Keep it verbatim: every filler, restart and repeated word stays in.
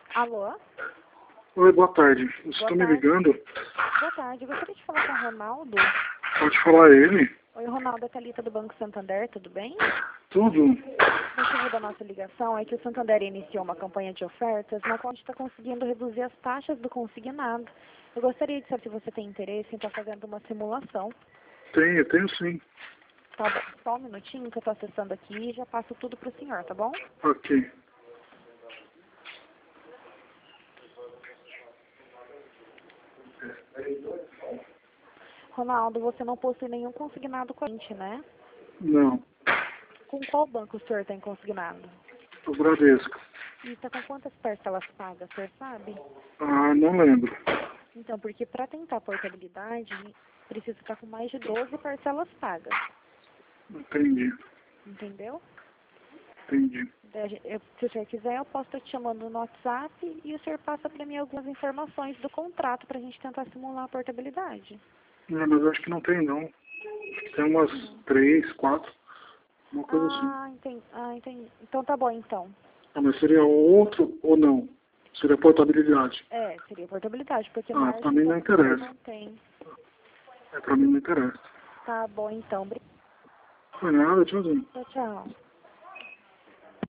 Alô? Oi, boa tarde. Você Boa está me tarde. ligando? Boa tarde. Eu gostaria de falar com o Ronaldo. Pode falar ele? Oi, Ronaldo, é Thalita do Banco Santander, tudo bem? Tudo? O motivo da nossa ligação é que o Santander iniciou uma campanha de ofertas na qual a gente está conseguindo reduzir as taxas do consignado. Eu gostaria de saber se você tem interesse em estar fazendo uma simulação. Tenho, tenho sim. Tá bom, só um minutinho que eu estou acessando aqui e já passo tudo para o senhor, tá bom? Ok. Ronaldo, você não possui nenhum consignado com a gente, né? Não. Com qual banco o senhor tem consignado? O Bradesco. E está com quantas parcelas pagas, o senhor sabe? Ah, não lembro. Então, porque para tentar a portabilidade, precisa ficar com mais de doze parcelas pagas, Entendi. entendeu? Entendi. Daí, eu- Se o senhor quiser, eu posso estar te chamando no WhatsApp e o senhor passa para mim algumas informações do contrato para a gente tentar simular a portabilidade. Não, mas acho que não tem não. Acho que tem umas três, quatro. Uma coisa assim. Ah, entendi. Ah, entendi. Então tá bom, então. Ah, mas seria outro ou não? Seria portabilidade. É, seria portabilidade, porque Ah, margem pra mim não então, o senhor interessa. não tem. É, pra mim não interessa. Tá bom, então. Foi nada, tchauzinho. Tchau, tchau.